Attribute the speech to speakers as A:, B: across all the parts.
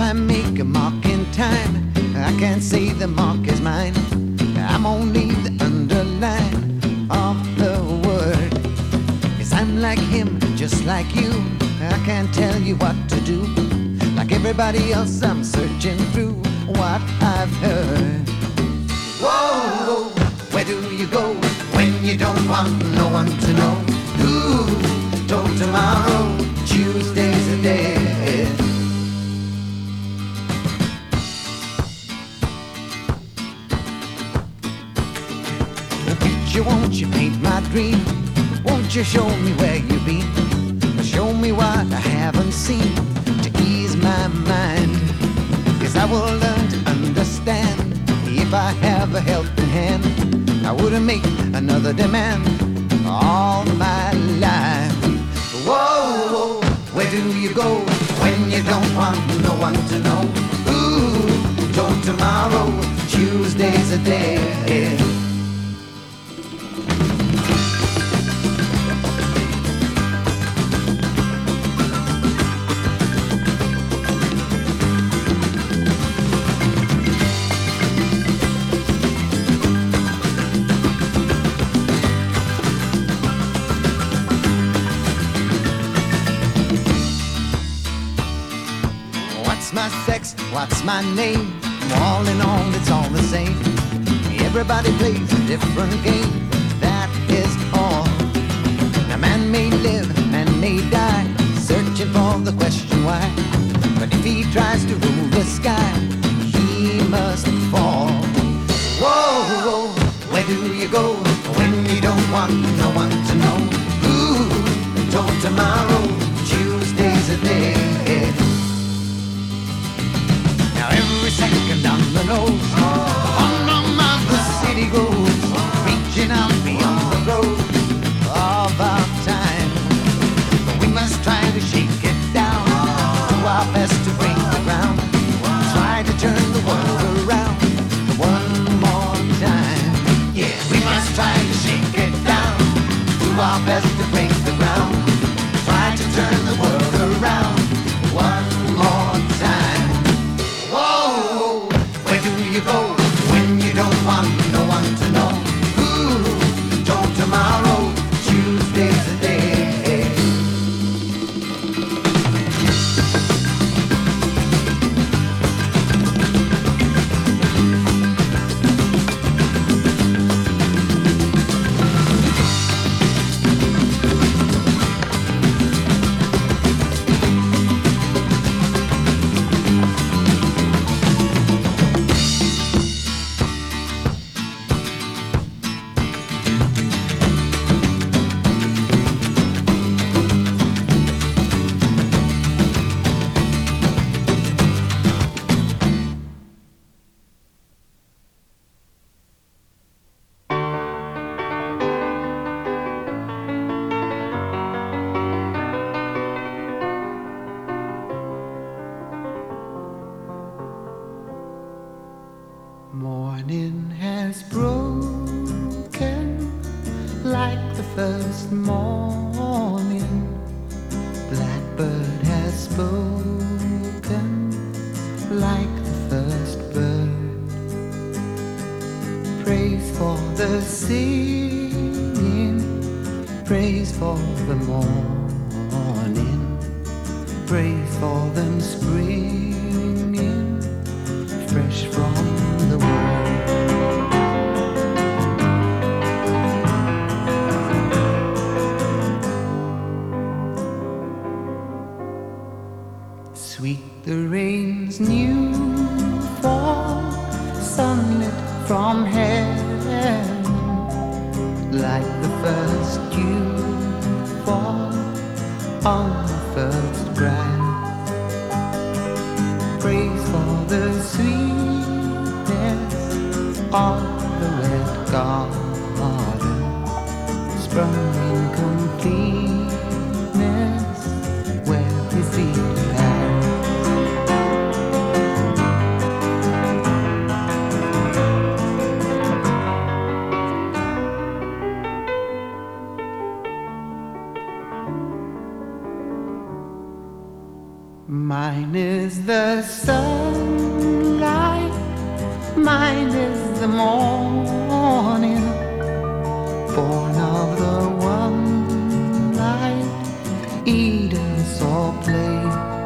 A: I make a mark in time, I can't say the mark is mine. I'm only the underline of the word. 'Cause I'm like him, just like you. I can't tell you what to do. Like everybody else, I'm searching through what I've heard. Whoa, where do you go when you don't want no one to know? Who told tomorrow Tuesday's a day? Won't you paint my dream? Won't you show me where you've been? Show me what I haven't seen to ease my mind. 'Cause I will learn to understand. If I have a helping hand, I wouldn't make another demand all my life. Whoa, where do you go when you don't want no one to know? Ooh, don't tomorrow, Tuesday's a day. My sex, what's my name? All in all, it's all the same. Everybody plays a different game, that is all. A man may live, man may die, searching for the question why. But if he tries to rule the sky, he must fall. Whoa, where do you go when you don't want no one to know? Ooh, don't tomorrow, Tuesday's a day. Every second on the nose, on the city goes, reaching out beyond the road of our time. But we must try to shake it down, do our best to break the ground, try to turn the world around one more time. Yes, we must try to shake it down, do our best to break the ground, try to turn the world around one more time. Whoa, where do you go when you don't want no one to know? Ooh, don't tomorrow, Tuesday's a day. Morning has broken like the first morning. Blackbird has spoken like the first bird. Praise for the singing, praise for the morning, praise for them springing fresh from the world. Sweet the rain's new fall, sunlit from heaven, like the first dew fall on the first grass. Praise for the sweetness of the red garden, sprung in completeness where his feet pass. Mine is the sun mine is the morning, born of the one light, eaters all play,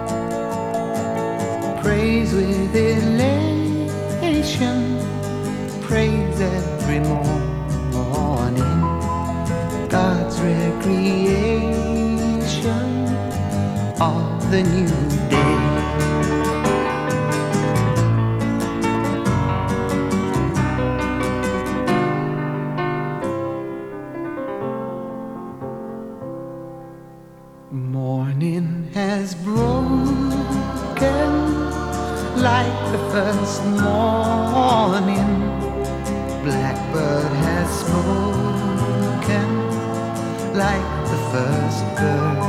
A: praise with elation, praise every morning, God's recreation of the new day. Morning has broken like the first morning, blackbird has spoken like the first bird,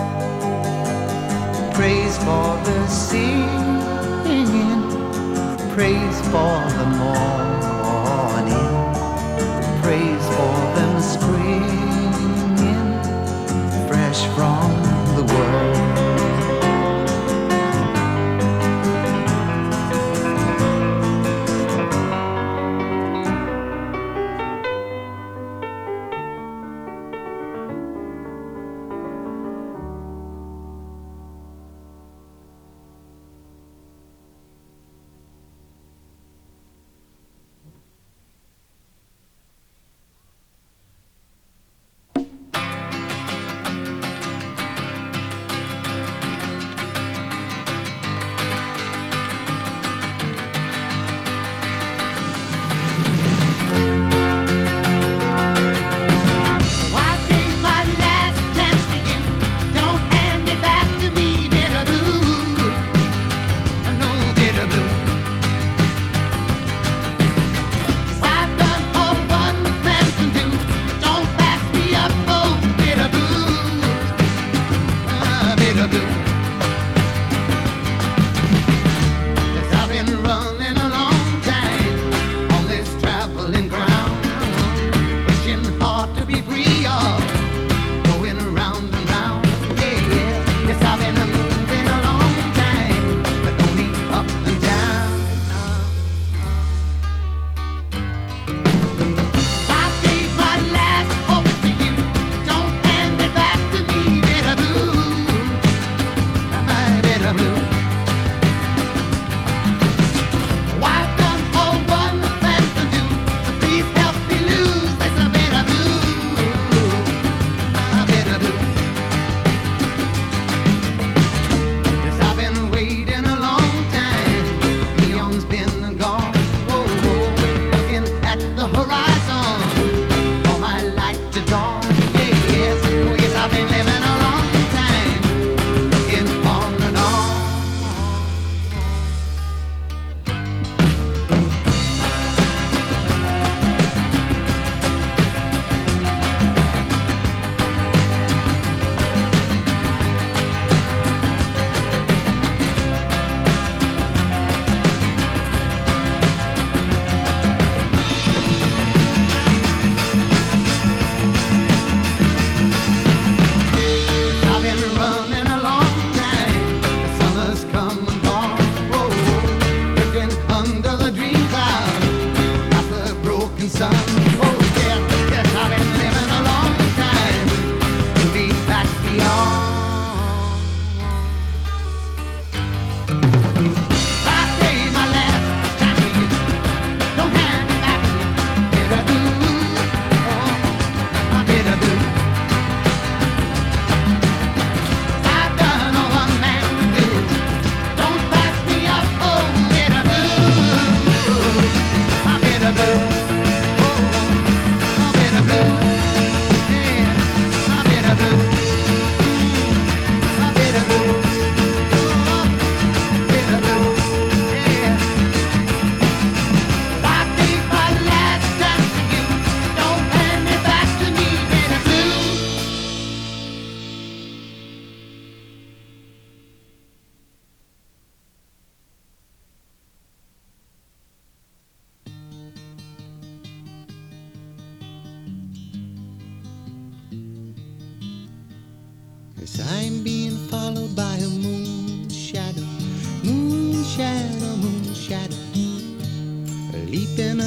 A: praise for the singing, praise for the morning, praise for them springing fresh from the world.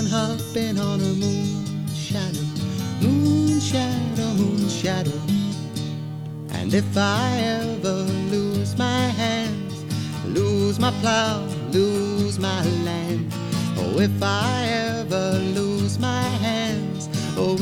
A: and hopping on a moon shadow, moon shadow, moon shadow. And if I ever lose my hands, lose my plow, lose my land, oh, if I ever lose my hands, oh,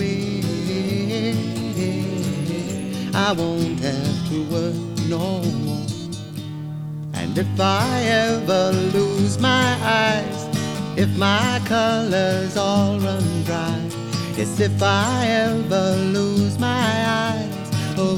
A: I won't have to work no more. And if I ever lose my eyes, if my colors all run dry, yes, if I ever lose my eyes, oh,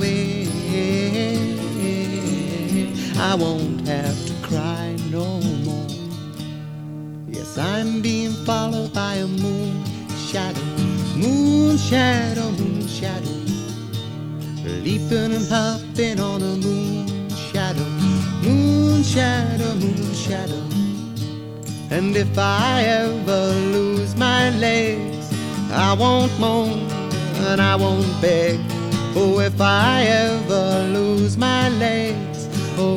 A: I won't have to cry no more. Yes, I'm being followed by a moon shadow, moon shadow, moon shadow, leaping and hopping on a moon shadow, moon shadow, moon shadow. And if I ever lose my legs, I won't moan and I won't beg. Oh, if I ever lose my legs, oh,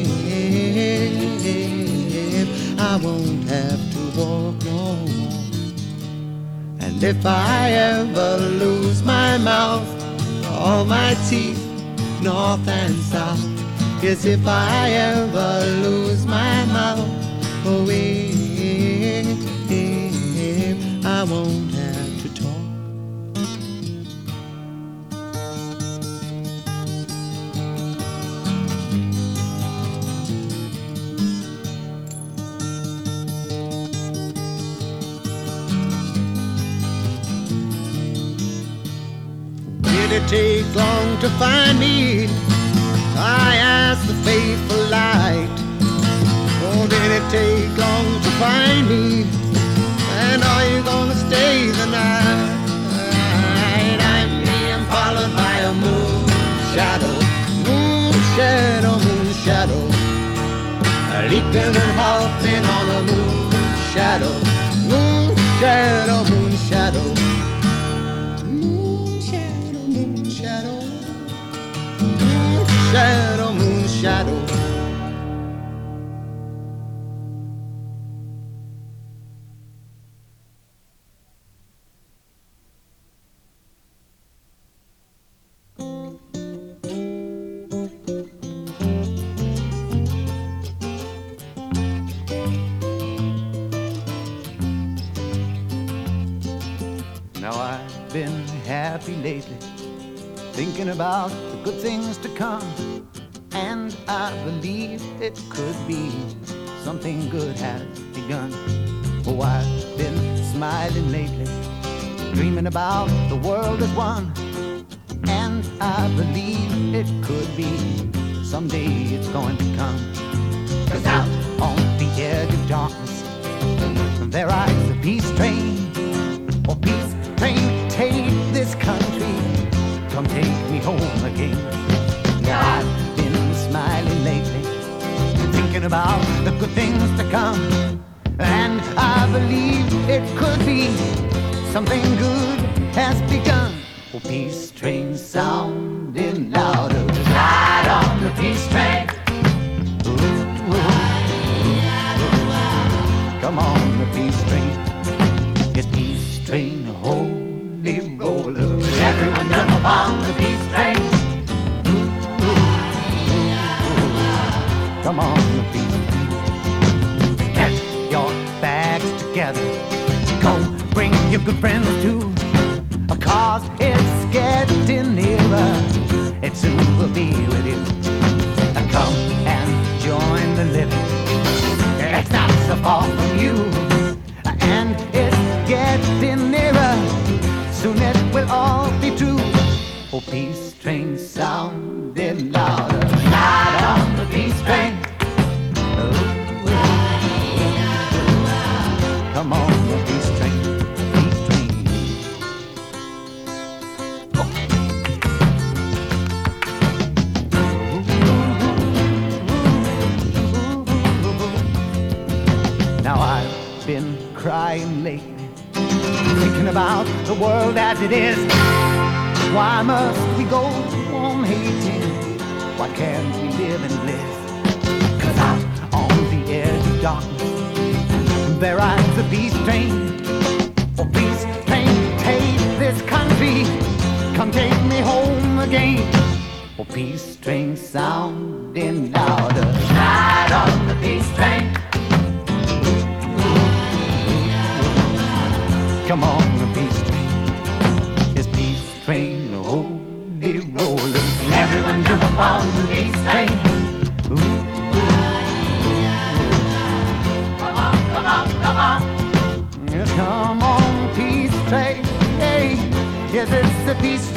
A: I won't have to walk no more. And if I ever lose my mouth, all my teeth, north and south, yes, if I ever lose my mouth, oh, I won't have to talk. Did it take long to find me? I asked the faithful light. Oh, did it take long to find me? And are you gonna stay the night? I'm being followed by a moon shadow, moon shadow, moon shadow, leaping and hopping on a moon shadow, moon shadow, moon shadow, moon shadow, moon shadow, moon shadow, moon shadow. Now I've been happy lately, thinking about the good things to come, and I believe it could be something good has begun. Oh, I've been smiling lately, dreaming about the world as one, and I believe it could be someday it's going to come. 'Cause out on the edge of darkness, there rides the peace train. Oh, peace train, take this country, come take me home again. Now I've been smiling lately, thinking about the good things to come, and I believe it could be something good has begun. Oh, peace train sounding louder, ride on the peace train. Ooh, ooh, ooh. Come on, the peace train. Yes, peace train, holy roller, everyone jump upon the peace train. Ooh, ooh, ooh. Come on, the peace train. Get your bags together, go bring your good friends too, 'cause it's getting nearer, it soon will be with you. Come and join the living, it's not so far from you, and it's getting nearer, soon it will all be true. Oh, peace train sounding louder, ride on the peace train. Come on, the peace train, peace train. Oh. Now I've been crying lately, thinking about the world as it is. Why must we go on hating? Why can't we live in bliss? 'Cause out on the edge of darkness, there rides the peace train. Peace train sounding louder. Ride on the peace train. Come on, the peace train. This peace train, holy roller. Everyone jump on the peace train. Ooh. Come on, come on, come on. Yes, come on, peace train. Hey, yes, it's the peace train.